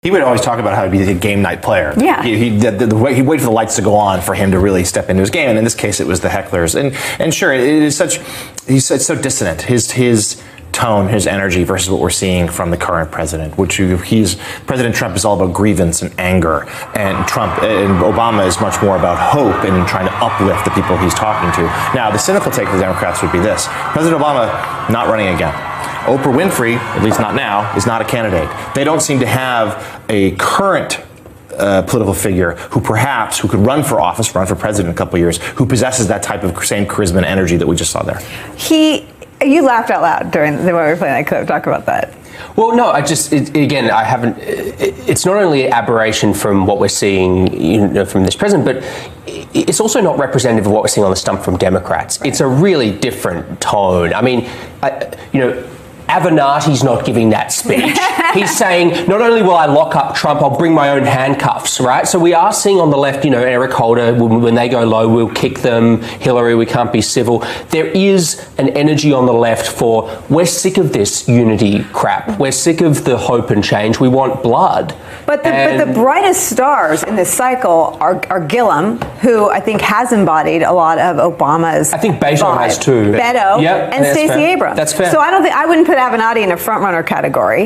He would always talk about how he'd be a game night player. Yeah. He waited for the lights to go on for him to really step into his game. And in this case, it was the hecklers. And sure, he's so dissonant. His tone, his energy versus what we're seeing from the current president, President Trump is all about grievance and anger, and Obama is much more about hope and trying to uplift the people he's talking to. Now, the cynical take of the Democrats would be this: President Obama not running again. Oprah Winfrey, at least not now, is not a candidate. They don't seem to have a current political figure who could run for office, run for president in a couple of years, who possesses that type of same charisma and energy that we just saw there. You laughed out loud when we were playing that clip. Talk about that. Well, no, it's not only aberration from what we're seeing from this president, but it's also not representative of what we're seeing on the stump from Democrats. Right. It's a really different tone. I mean, Avenatti's not giving that speech. He's saying, not only will I lock up Trump, I'll bring my own handcuffs, right? So we are seeing on the left, Eric Holder, when they go low, we'll kick them. Hillary, we can't be civil. There is an energy on the left for, we're sick of this unity crap. We're sick of the hope and change. We want blood. But the brightest stars in this cycle are Gillum, who I think has embodied a lot of Obama's. I think Beto has too. Beto, and Stacey Abrams. That's fair. So I wouldn't put Avenatti in a front runner category.